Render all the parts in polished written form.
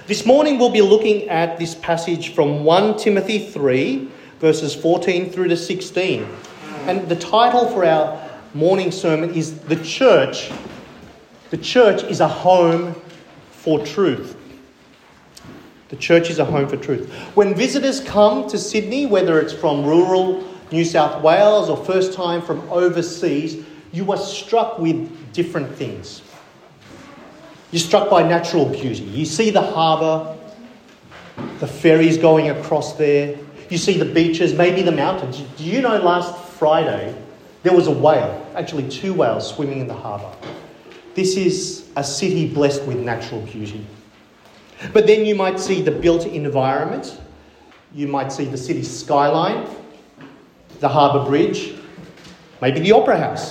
This morning we'll be looking at this passage from 1 Timothy 3, verses 14 through to 16. And the title for our morning sermon is The Church. The church is a home for truth. The church is a home for truth. When visitors come to Sydney, whether it's from rural New South Wales or first time from overseas, you are struck with different things. You're struck by natural beauty. You see the harbour, the ferries going across there. You see the beaches, maybe the mountains. Do you know last Friday there was a whale, actually 2 whales swimming in the harbour? This is a city blessed with natural beauty. But then you might see the built environment. You might see the city skyline, the harbour bridge, maybe the opera house.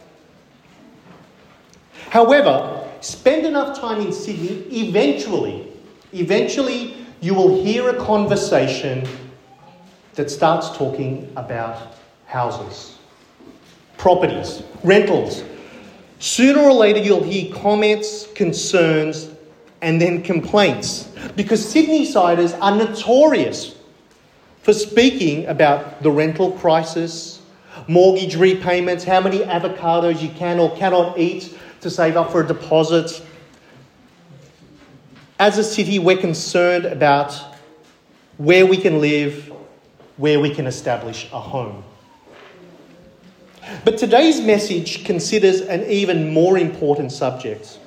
However, spend enough time in Sydney, eventually you will hear a conversation that starts talking about houses, properties, rentals. Sooner or later you'll hear comments, concerns, and then complaints. Because Sydney-siders are notorious for speaking about the rental crisis, mortgage repayments, how many avocados you can or cannot eat to save up for a deposit. As a city, we're concerned about where we can live, where we can establish a home. But today's message considers an even more important subject.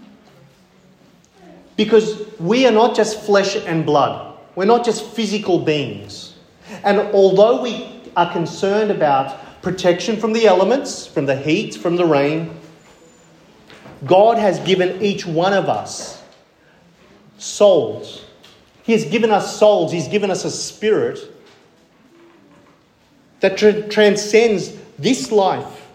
Because we are not just flesh and blood. We're not just physical beings. And although we are concerned about protection from the elements, from the heat, from the rain, God has given each one of us souls. He has given us souls. He's given us a spirit that transcends this life,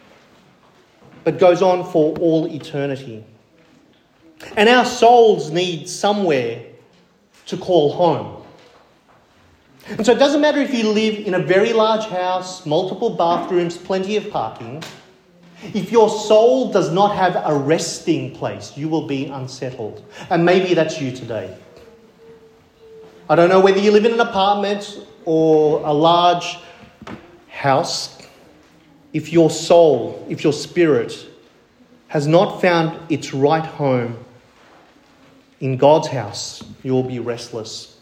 but goes on for all eternity. And our souls need somewhere to call home. And so it doesn't matter if you live in a very large house, multiple bathrooms, plenty of parking. If your soul does not have a resting place, you will be unsettled. And maybe that's you today. I don't know whether you live in an apartment or a large house. If your soul, if your spirit has not found its right home in God's house, you will be restless.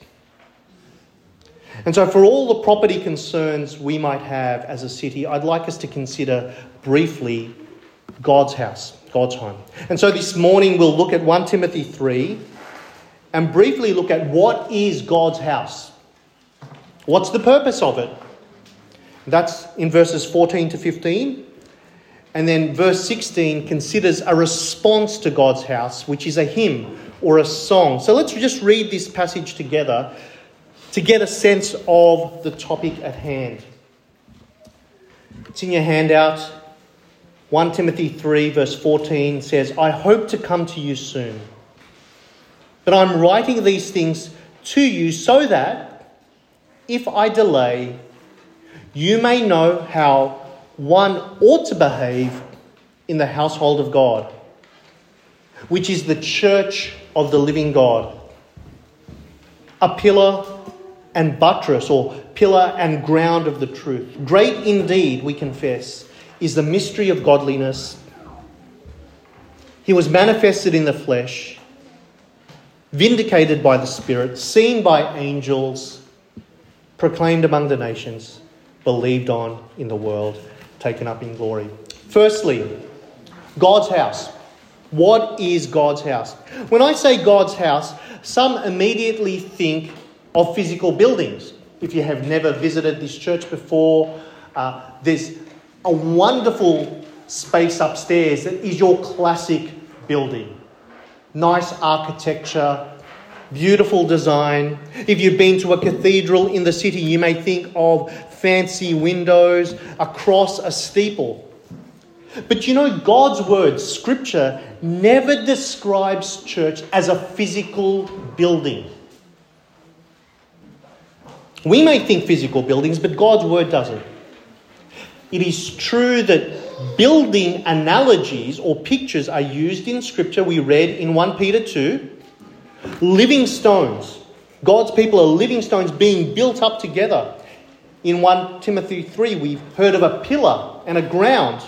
And so for all the property concerns we might have as a city, I'd like us to consider briefly God's house, God's home. And so this morning we'll look at 1 Timothy 3 and briefly look at what is God's house. What's the purpose of it? That's in verses 14 to 15. And then verse 16 considers a response to God's house, which is a hymn or a song. So let's just read this passage together to get a sense of the topic at hand. It's in your handout. 1 Timothy 3 verse 14 says, I hope to come to you soon. But I'm writing these things to you so that if I delay, you may know how one ought to behave in the household of God, which is the church of the living God. A pillar and buttress, or pillar and ground of the truth. Great indeed, we confess, is the mystery of godliness. He was manifested in the flesh, vindicated by the Spirit, seen by angels, proclaimed among the nations, believed on in the world, taken up in glory. Firstly, God's house. What is God's house? When I say God's house, some immediately think of physical buildings. If you have never visited this church before, there's a wonderful space upstairs that is your classic building. Nice architecture, beautiful design. If you've been to a cathedral in the city, you may think of fancy windows across a steeple. But you know, God's word, Scripture, never describes church as a physical building. We may think physical buildings, but God's word doesn't. It is true that building analogies or pictures are used in Scripture. We read in 1 Peter 2, Living stones. God's people are living stones being built up together. In 1 Timothy 3, we've heard of a pillar and a ground.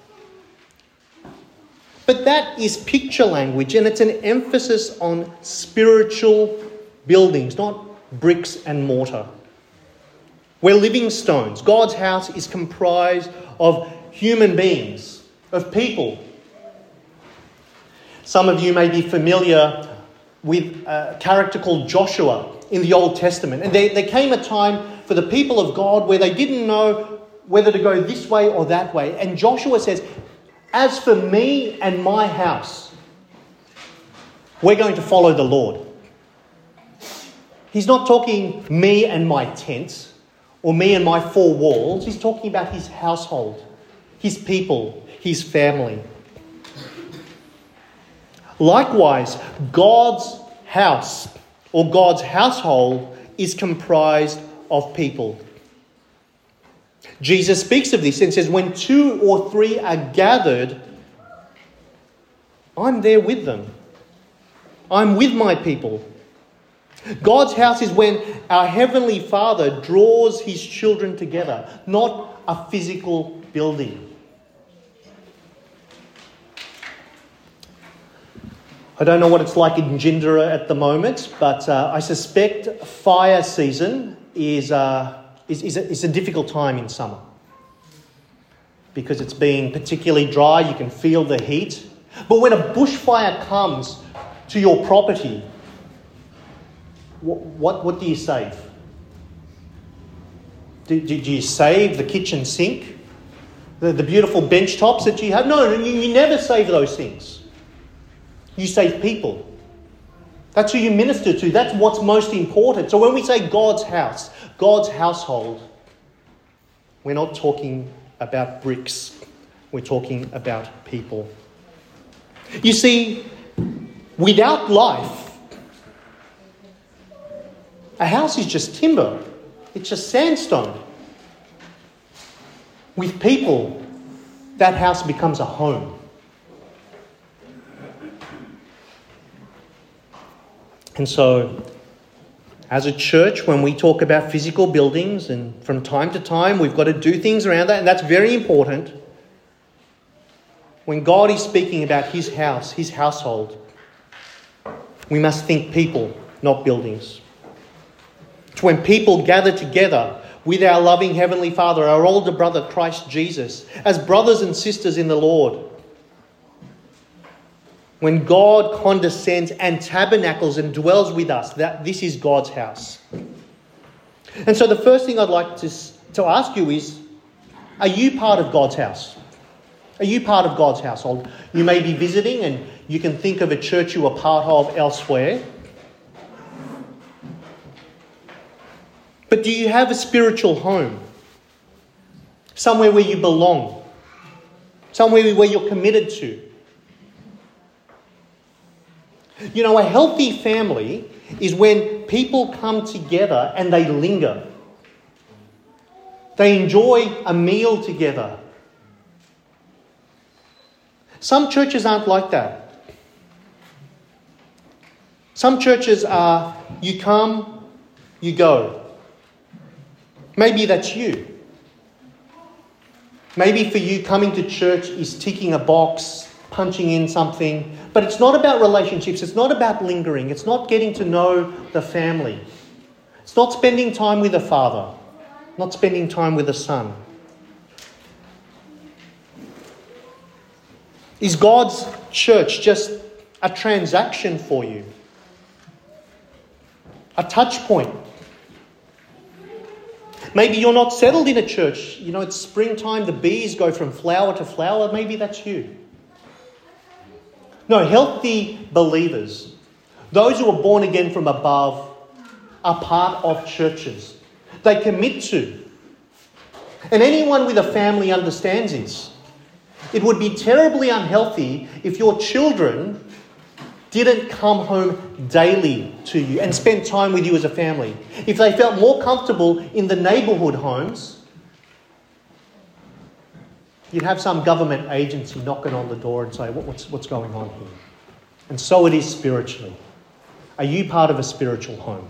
But that is picture language, and it's an emphasis on spiritual buildings, not bricks and mortar. We're living stones. God's house is comprised of human beings, of people. Some of you may be familiar with a character called Joshua in the Old Testament. And there came a time for the people of God where they didn't know whether to go this way or that way. And Joshua says, as for me and my house, we're going to follow the Lord. He's not talking me and my tent or me and my four walls. He's talking about his household, his people, his family. Likewise, God's house or God's household is comprised of people. Jesus speaks of this and says, when 2 or 3 are gathered, I'm there with them. I'm with my people. God's house is when our Heavenly Father draws his children together, not a physical building. I don't know what it's like in Jindera at the moment, but I suspect fire season is a difficult time in summer because it's been particularly dry. You can feel the heat. But when a bushfire comes to your property, what do you save? Do you save the kitchen sink? The beautiful bench tops that you have? No, you never save those things. You save people. That's who you minister to. That's what's most important. So when we say God's house, God's household, we're not talking about bricks. We're talking about people. You see, without life, a house is just timber. It's just sandstone. With people, that house becomes a home. And so, as a church, when we talk about physical buildings, and from time to time we've got to do things around that, and that's very important. When God is speaking about his house, his household, we must think people, not buildings. It's when people gather together with our loving Heavenly Father, our older brother Christ Jesus, as brothers and sisters in the Lord. When God condescends and tabernacles and dwells with us, that this is God's house. And so the first thing I'd like to ask you is, are you part of God's house? Are you part of God's household? You may be visiting and you can think of a church you are part of elsewhere. But do you have a spiritual home? Somewhere where you belong? Somewhere where you're committed to? You know, a healthy family is when people come together and they linger. They enjoy a meal together. Some churches aren't like that. Some churches are, you come, you go. Maybe that's you. Maybe for you, coming to church is ticking a box, punching in something. But it's not about relationships. It's not about lingering. It's not getting to know the family. It's not spending time with the father. Not spending time with the son. Is God's church just a transaction for you? A touch point? Maybe you're not settled in a church. You know, it's springtime. The bees go from flower to flower. Maybe that's you. No, healthy believers, those who are born again from above, are part of churches. They commit to. And anyone with a family understands this. It would be terribly unhealthy if your children didn't come home daily to you and spend time with you as a family. If they felt more comfortable in the neighbourhood homes, you'd have some government agency knocking on the door and say, what's going on here? And so it is spiritually. Are you part of a spiritual home?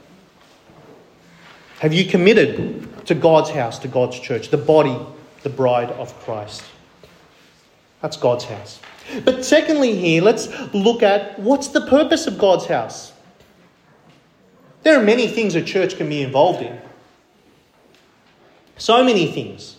Have you committed to God's house, to God's church, the body, the bride of Christ? That's God's house. But secondly here, let's look at what's the purpose of God's house. There are many things a church can be involved in. So many things.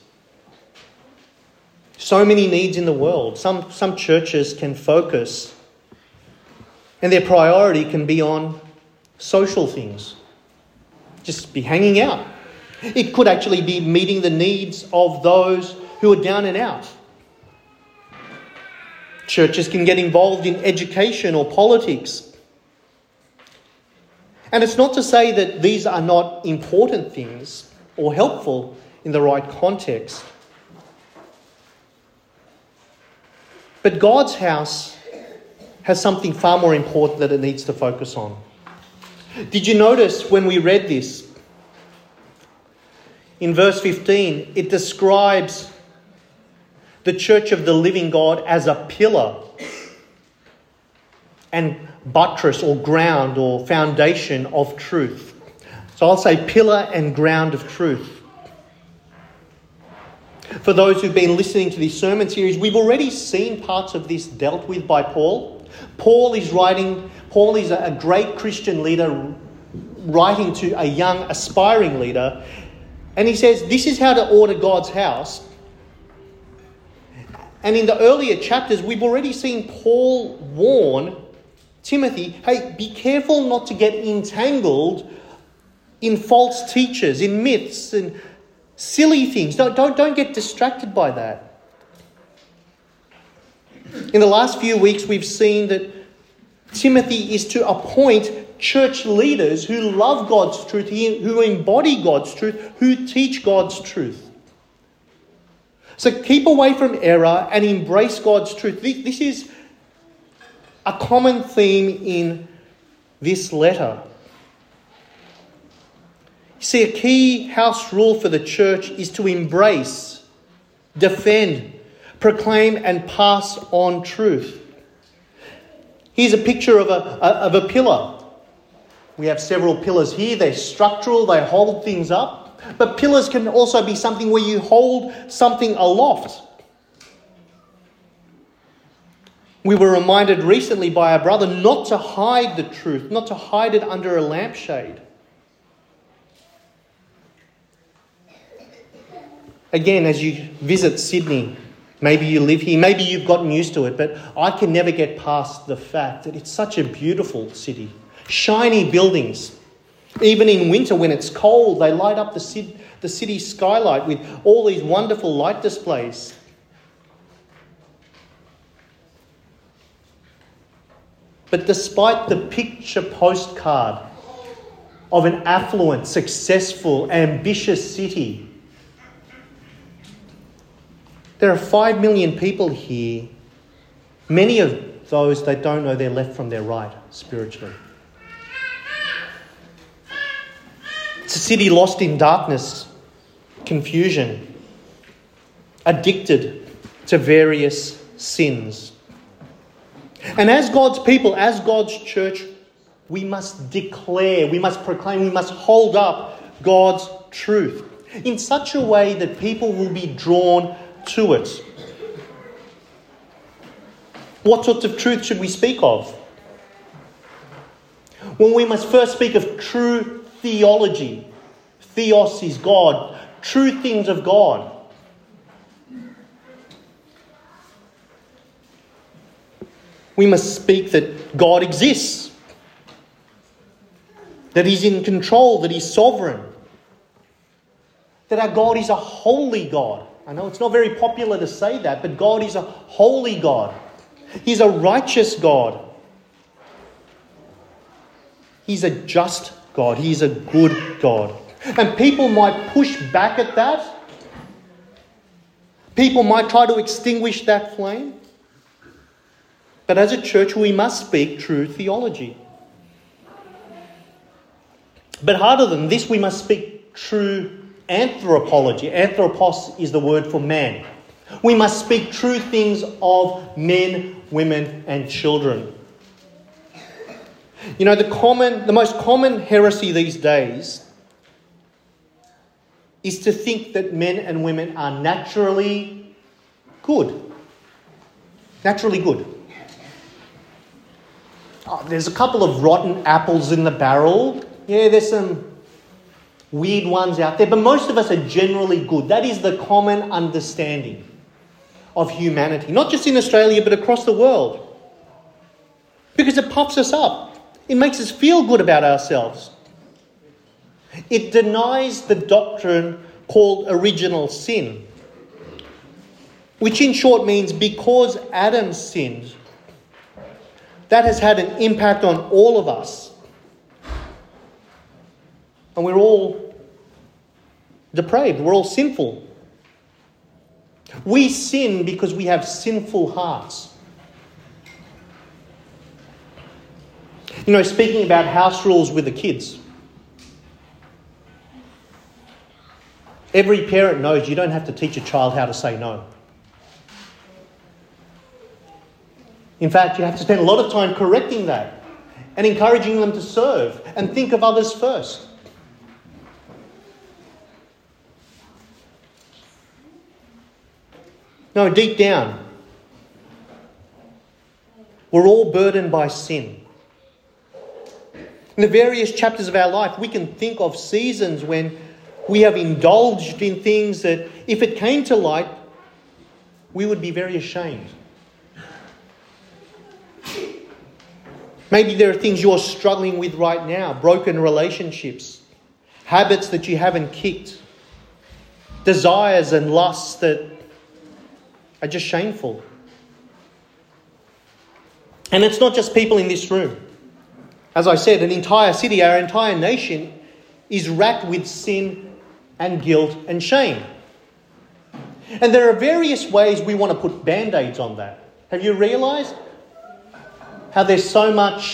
So many needs in the world. Some churches can focus, and their priority can be on social things. Just be hanging out. It could actually be meeting the needs of those who are down and out. Churches can get involved in education or politics. And it's not to say that these are not important things or helpful in the right context. But God's house has something far more important that it needs to focus on. Did you notice when we read this? In verse 15, it describes the church of the living God as a pillar and buttress or ground or foundation of truth. So I'll say pillar and ground of truth. For those who've been listening to this sermon series, we've already seen parts of this dealt with by Paul. Paul is a great Christian leader writing to a young aspiring leader. And he says, this is how to order God's house. And in the earlier chapters, we've already seen Paul warn Timothy, hey, be careful not to get entangled in false teachers, in myths and silly things. Don't get distracted by that. In the last few weeks, we've seen that Timothy is to appoint church leaders who love God's truth, who embody God's truth, who teach God's truth. So keep away from error and embrace God's truth. This is a common theme in this letter. You see, a key house rule for the church is to embrace, defend, proclaim and pass on truth. Here's a picture of a pillar. We have several pillars here. They're structural, they hold things up. But pillars can also be something where you hold something aloft. We were reminded recently by our brother not to hide the truth, not to hide it under a lampshade. Again, as you visit Sydney, maybe you live here, maybe you've gotten used to it, but I can never get past the fact that it's such a beautiful city. Shiny buildings. Even in winter when it's cold, they light up the city skylight with all these wonderful light displays. But despite the picture postcard of an affluent, successful, ambitious city, there are 5 million people here. Many of those, they don't know their left from their right spiritually. It's a city lost in darkness, confusion, addicted to various sins. And as God's people, as God's church, we must declare, we must proclaim, we must hold up God's truth in such a way that people will be drawn to it. What sorts of truth should we speak of? Well, we must first speak of true theology. Theos is God. True things of God. We must speak that God exists. That He's in control. That He's sovereign. That our God is a holy God. I know it's not very popular to say that, but God is a holy God. He's a righteous God. He's a just God. He's a good God. And people might push back at that. People might try to extinguish that flame. But as a church, we must speak true theology. But harder than this, we must speak true anthropology. Anthropos is the word for man. We must speak true things of men, women, and children. You know, the most common heresy these days is to think that men and women are naturally good. Naturally good. Oh, there's a couple of rotten apples in the barrel. Yeah, there's some weird ones out there, but most of us are generally good. That is the common understanding of humanity, not just in Australia, but across the world. Because it puffs us up. It makes us feel good about ourselves. It denies the doctrine called original sin, which in short means because Adam sinned, that has had an impact on all of us. And we're all depraved. We're all sinful. We sin because we have sinful hearts. You know, speaking about house rules with the kids, every parent knows you don't have to teach a child how to say no. In fact, you have to spend a lot of time correcting that and encouraging them to serve and think of others first. No, deep down, we're all burdened by sin. In the various chapters of our life, we can think of seasons when we have indulged in things that, if it came to light, we would be very ashamed. Maybe there are things you're struggling with right now, broken relationships, habits that you haven't kicked, desires and lusts that are just shameful. And it's not just people in this room. As I said, an entire city, our entire nation is racked with sin and guilt and shame. And there are various ways we want to put band-aids on that. Have you realised how there's so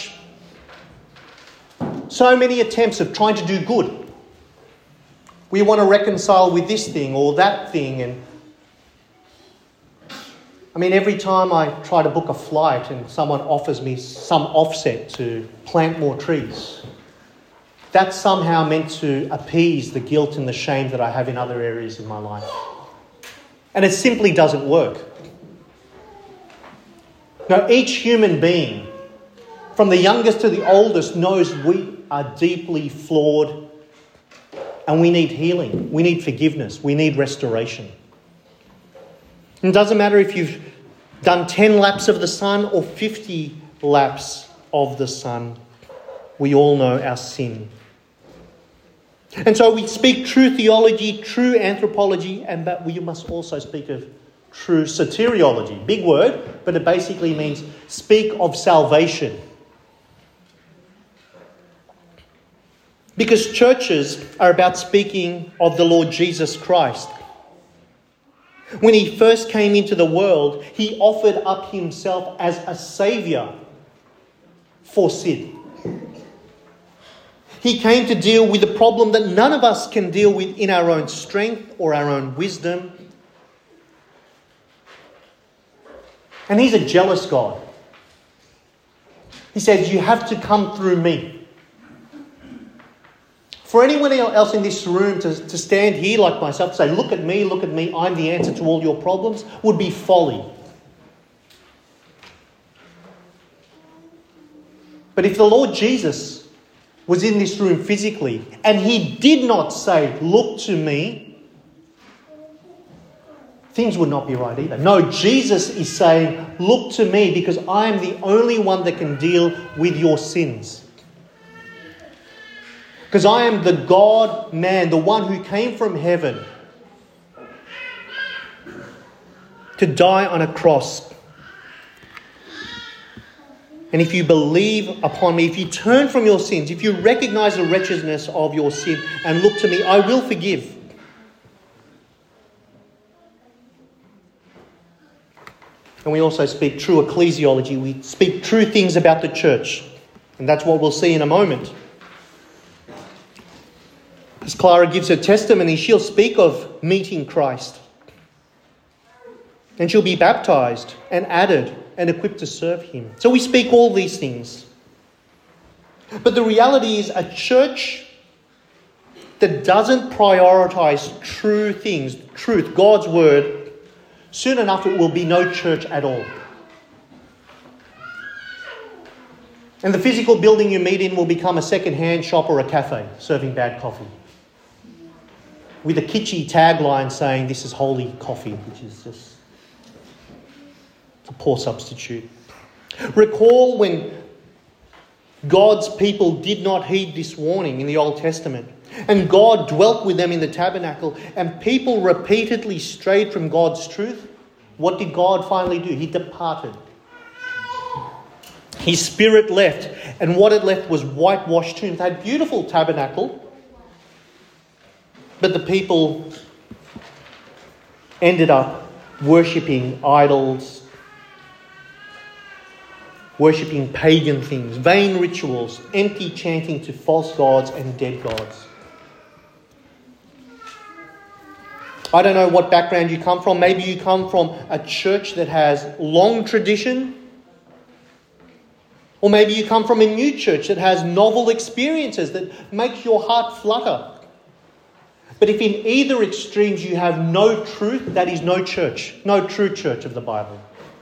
many attempts of trying to do good? We want to reconcile with this thing or that thing. And I mean, every time I try to book a flight and someone offers me some offset to plant more trees, that's somehow meant to appease the guilt and the shame that I have in other areas in my life. And it simply doesn't work. Now, each human being, from the youngest to the oldest, knows we are deeply flawed and we need healing. We need forgiveness. We need restoration. It doesn't matter if you've done 10 laps of the sun or 50 laps of the sun. We all know our sin. And so we speak true theology, true anthropology, and that we must also speak of true soteriology. Big word, but it basically means speak of salvation. Because churches are about speaking of the Lord Jesus Christ. When he first came into the world, he offered up himself as a saviour for sin. He came to deal with a problem that none of us can deal with in our own strength or our own wisdom. And he's a jealous God. He says, you have to come through me. For anyone else in this room to stand here like myself, to say, look at me, I'm the answer to all your problems, would be folly. But if the Lord Jesus was in this room physically and he did not say, look to me, things would not be right either. No, Jesus is saying, look to me because I am the only one that can deal with your sins. Because I am the God-man, the one who came from heaven to die on a cross. And if you believe upon me, if you turn from your sins, if you recognize the wretchedness of your sin and look to me, I will forgive. And we also speak true ecclesiology. We speak true things about the church. And that's what we'll see in a moment. As Clara gives her testimony, she'll speak of meeting Christ. And she'll be baptised and added and equipped to serve him. So we speak all these things. But the reality is a church that doesn't prioritize true things, truth, God's word, soon enough it will be no church at all. And the physical building you meet in will become a second-hand shop or a cafe serving bad coffee, with a kitschy tagline saying this is holy coffee, which is just a poor substitute. Recall when God's people did not heed this warning in the Old Testament, and God dwelt with them in the tabernacle, and people repeatedly strayed from God's truth. What did God finally do? He departed. His spirit left, and what it left was whitewashed tombs. They had beautiful tabernacle, but the people ended up worshipping idols, worshipping pagan things, vain rituals, empty chanting to false gods and dead gods. I don't know what background you come from. Maybe you come from a church that has long tradition, or maybe you come from a new church that has novel experiences that makes your heart flutter. But if in either extremes you have no truth, that is no church, no true church of the Bible.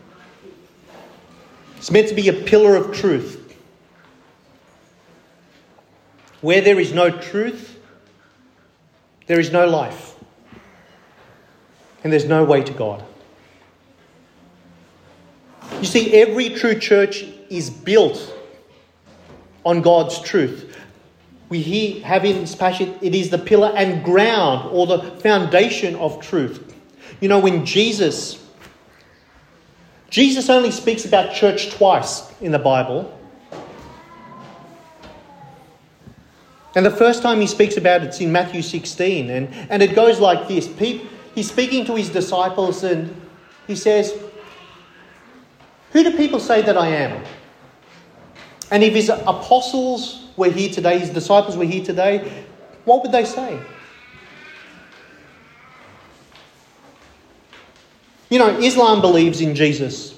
It's meant to be a pillar of truth. Where there is no truth, there is no life. And there's no way to God. You see, every true church is built on God's truth. We have in this passage, it is the pillar and ground or the foundation of truth. You know, when Jesus only speaks about church twice in the Bible. And the first time he speaks about it's in Matthew 16. And it goes like this. He's speaking to his disciples and he says, "Who do people say that I am?" And if his apostles were here today, his disciples were here today, what would they say? You know, Islam believes in Jesus.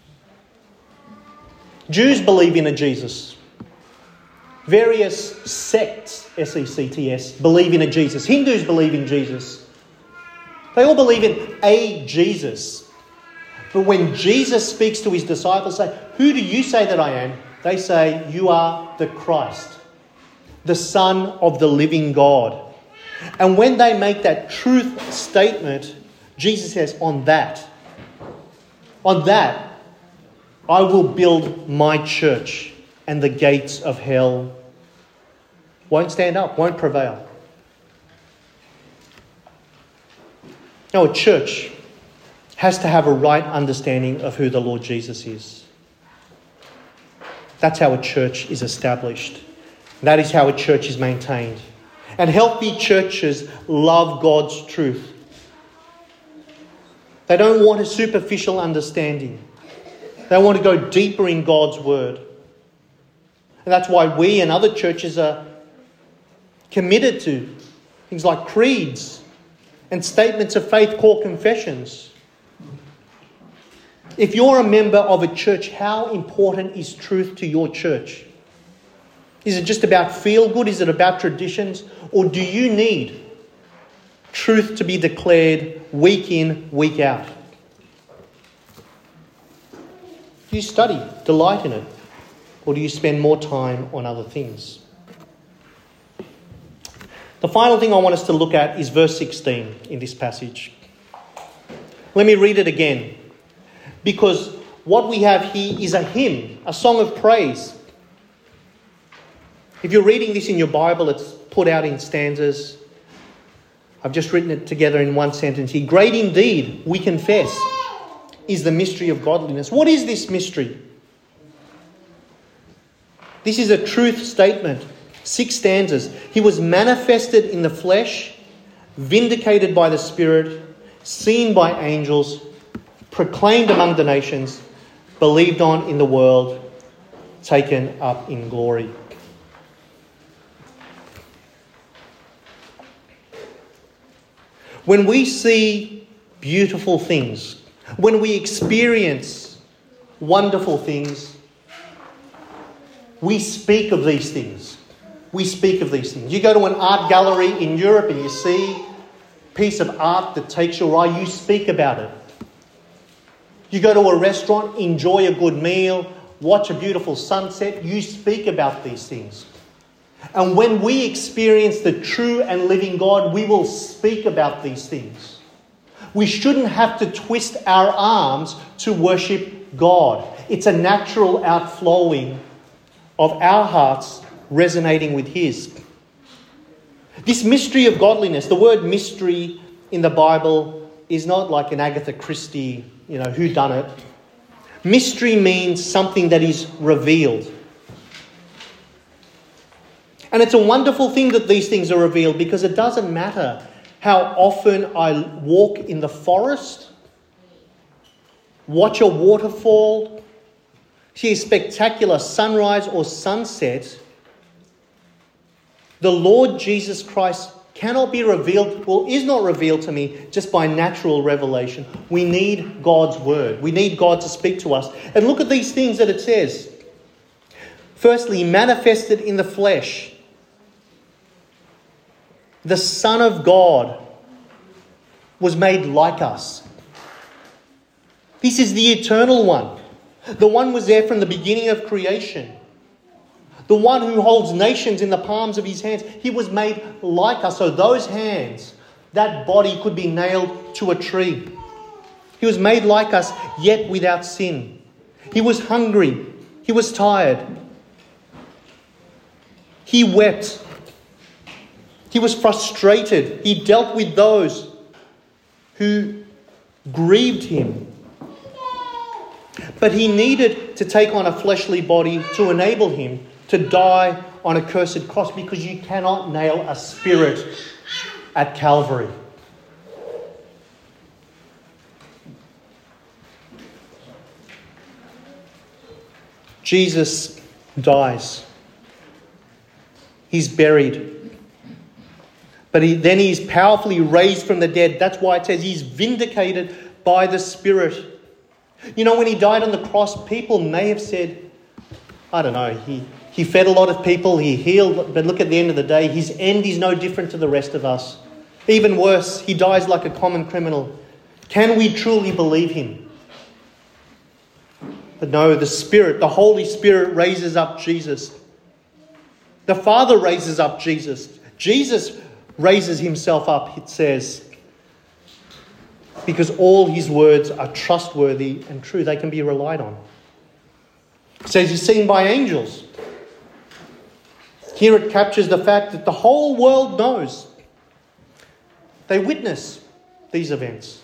Jews believe in a Jesus. Various sects, S-E-C-T-S, believe in a Jesus. Hindus believe in Jesus. They all believe in a Jesus. But when Jesus speaks to his disciples, say, "Who do you say that I am?" They say, "You are the Christ, the Son of the living God." And when they make that truth statement, Jesus says, on that, I will build my church, and the gates of hell won't stand up, won't prevail. Now, a church has to have a right understanding of who the Lord Jesus is. That's how a church is established. That is how a church is maintained. And healthy churches love God's truth. They don't want a superficial understanding. They want to go deeper in God's word. And that's why we and other churches are committed to things like creeds and statements of faith, core confessions. If you're a member of a church, how important is truth to your church? Is it just about feel good? Is it about traditions? Or do you need truth to be declared week in, week out? Do you study, delight in it? Or do you spend more time on other things? The final thing I want us to look at is verse 16 in this passage. Let me read it again. Because what we have here is a hymn, a song of praise. If you're reading this in your Bible, it's put out in stanzas. I've just written it together in one sentence here. Great indeed, we confess, is the mystery of godliness. What is this mystery? This is a truth statement. 6 stanzas. He was manifested in the flesh, vindicated by the Spirit, seen by angels, proclaimed among the nations, believed on in the world, taken up in glory. When we see beautiful things, when we experience wonderful things, we speak of these things. We speak of these things. You go to an art gallery in Europe and you see a piece of art that takes your eye, you speak about it. You go to a restaurant, enjoy a good meal, watch a beautiful sunset, you speak about these things. And when we experience the true and living God, we will speak about these things. We shouldn't have to twist our arms to worship God. It's a natural outflowing of our hearts resonating with His. This mystery of godliness, the word mystery in the Bible is not like an Agatha Christie, whodunit. Mystery means something that is revealed. And it's a wonderful thing that these things are revealed, because it doesn't matter how often I walk in the forest, watch a waterfall, see a spectacular sunrise or sunset. The Lord Jesus Christ cannot be revealed, is not revealed to me just by natural revelation. We need God's word. We need God to speak to us. And look at these things that it says. Firstly, manifested in the flesh. The Son of God was made like us. This is the eternal one. The one was there from the beginning of creation. The one who holds nations in the palms of His hands. He was made like us. So those hands, that body could be nailed to a tree. He was made like us, yet without sin. He was hungry. He was tired. He wept. He was frustrated. He dealt with those who grieved Him. But He needed to take on a fleshly body to enable Him to die on a cursed cross, because you cannot nail a spirit at Calvary. Jesus dies. He's buried. But then he's powerfully raised from the dead. That's why it says he's vindicated by the Spirit. When He died on the cross, people may have said, I don't know, he fed a lot of people, He healed, but look, at the end of the day, His end is no different to the rest of us. Even worse, He dies like a common criminal. Can we truly believe Him? But no, the Spirit, the Holy Spirit raises up Jesus. The Father raises up Jesus. Jesus raises Himself up, it says, because all His words are trustworthy and true. They can be relied on. It says He's seen by angels. Here it captures the fact that the whole world knows. They witness these events.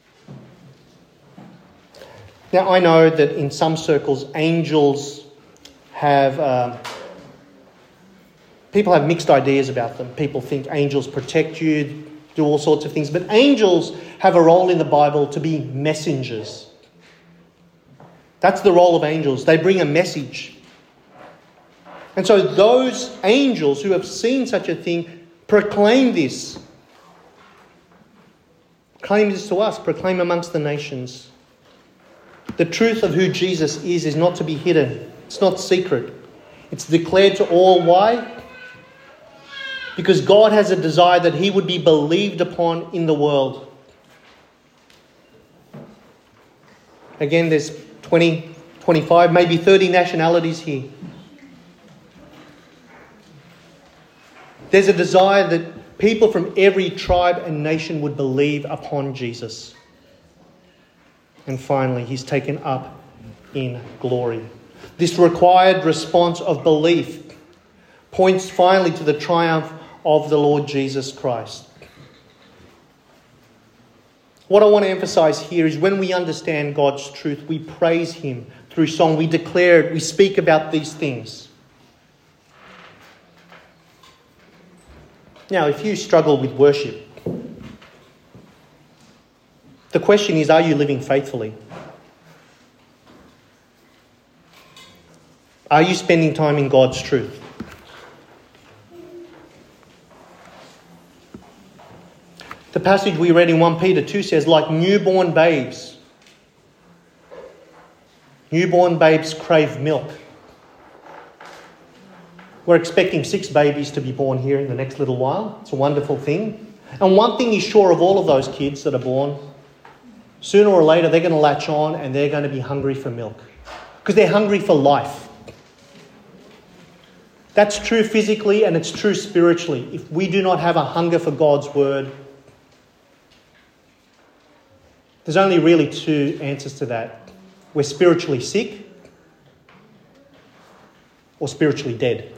Now, I know that in some circles, angels have... people have mixed ideas about them. People think angels protect you, do all sorts of things. But angels have a role in the Bible to be messengers. That's the role of angels. They bring a message. And so those angels who have seen such a thing proclaim this. Proclaim this to us. Proclaim amongst the nations. The truth of who Jesus is not to be hidden. It's not secret. It's declared to all. Why? Because God has a desire that He would be believed upon in the world. Again, there's 20, 25, maybe 30 nationalities here. There's a desire that people from every tribe and nation would believe upon Jesus. And finally, He's taken up in glory. This required response of belief points finally to the triumph of the Lord Jesus Christ. What I want to emphasize here is when we understand God's truth, we praise Him through song. We declare it. We speak about these things. Now, if you struggle with worship, the question is, are you living faithfully? Are you spending time in God's truth? The passage we read in 1 Peter 2 says, like newborn babes crave milk. We're expecting 6 babies to be born here in the next little while. It's a wonderful thing. And one thing is sure of all of those kids that are born, sooner or later they're going to latch on and they're going to be hungry for milk. Because they're hungry for life. That's true physically and it's true spiritually. If we do not have a hunger for God's word, there's only really 2 answers to that. We're spiritually sick or spiritually dead.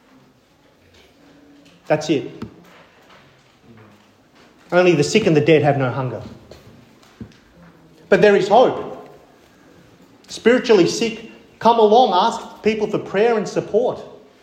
That's it. Only the sick and the dead have no hunger. But there is hope. Spiritually sick, come along, ask people for prayer and support.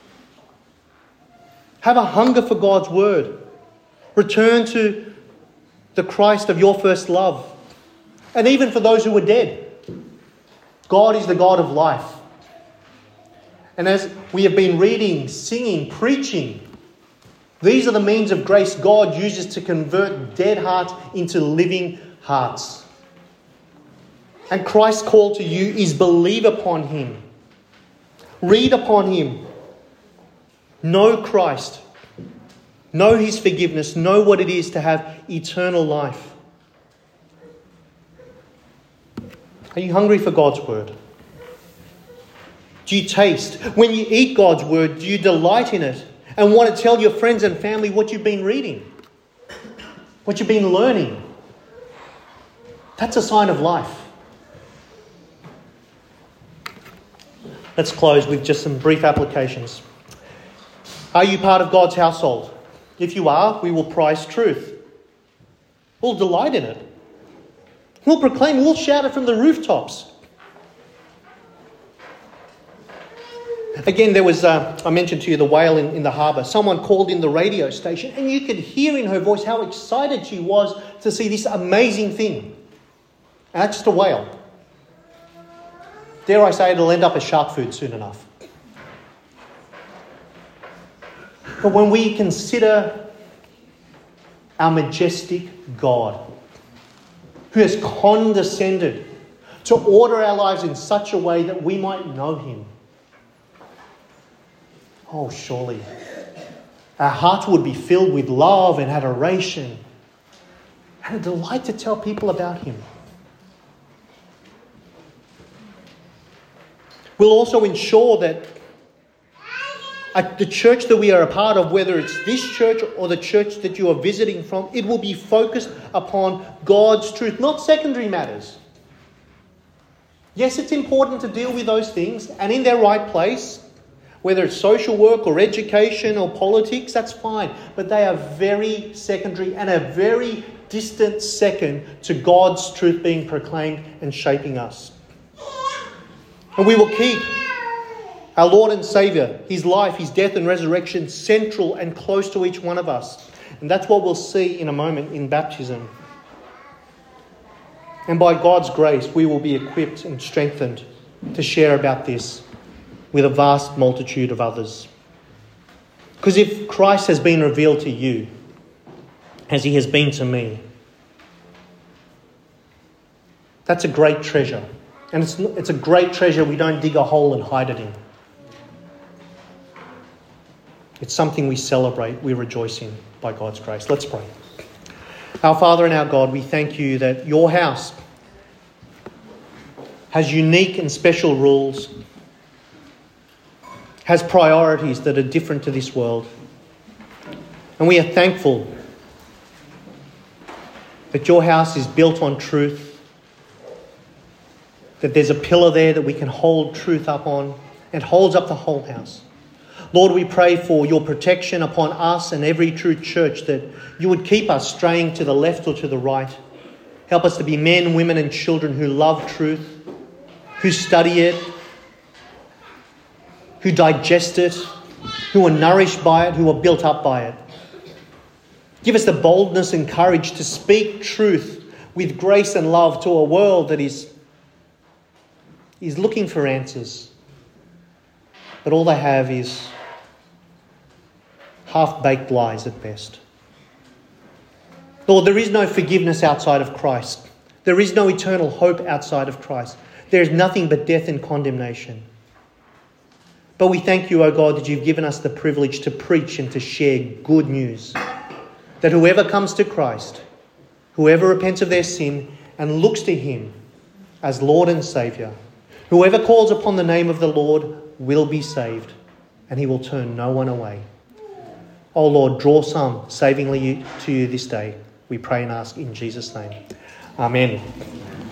Have a hunger for God's word. Return to the Christ of your first love. And even for those who are dead, God is the God of life. And as we have been reading, singing, preaching, these are the means of grace God uses to convert dead hearts into living hearts. And Christ's call to you is believe upon him. Read upon him. Know Christ. Know his forgiveness. Know what it is to have eternal life. Are you hungry for God's word? Do you taste? When you eat God's word, do you delight in it and want to tell your friends and family what you've been reading? What you've been learning? That's a sign of life. Let's close with just some brief applications. Are you part of God's household? If you are, we will prize truth. We'll delight in it. We'll proclaim, we'll shout it from the rooftops. Again, there was, I mentioned to you, the whale in the harbour. Someone called in the radio station and you could hear in her voice how excited she was to see this amazing thing. And that's just a whale. Dare I say it'll end up as shark food soon enough. But when we consider our majestic God, who has condescended to order our lives in such a way that we might know him, oh, surely our hearts would be filled with love and adoration and a delight to tell people about him. We'll also ensure that at the church that we are a part of, whether it's this church or the church that you are visiting from, it will be focused upon God's truth, not secondary matters. Yes, it's important to deal with those things and in their right place, whether it's social work or education or politics, that's fine. But they are very secondary and a very distant second to God's truth being proclaimed and shaping us. And we will keep our Lord and Saviour, his life, his death and resurrection central and close to each one of us. And that's what we'll see in a moment in baptism. And by God's grace, we will be equipped and strengthened to share about this with a vast multitude of others. Because if Christ has been revealed to you, as he has been to me, that's a great treasure. And it's a great treasure we don't dig a hole and hide it in. It's something we celebrate, we rejoice in by God's grace. Let's pray. Our Father and our God, we thank you that your house has unique and special rules, has priorities that are different to this world. And we are thankful that your house is built on truth, that there's a pillar there that we can hold truth up on and holds up the whole house. Lord, we pray for your protection upon us and every true church, that you would keep us straying to the left or to the right. Help us to be men, women and children who love truth, who study it, who digest it, who are nourished by it, who are built up by it. Give us the boldness and courage to speak truth with grace and love to a world that is looking for answers. But all they have is half-baked lies at best. Lord, there is no forgiveness outside of Christ. There is no eternal hope outside of Christ. There is nothing but death and condemnation. But we thank you, O God, that you've given us the privilege to preach and to share good news. That whoever comes to Christ, whoever repents of their sin and looks to him as Lord and Saviour, whoever calls upon the name of the Lord will be saved, and he will turn no one away. O Lord, draw some savingly to you this day. We pray and ask in Jesus' name. Amen.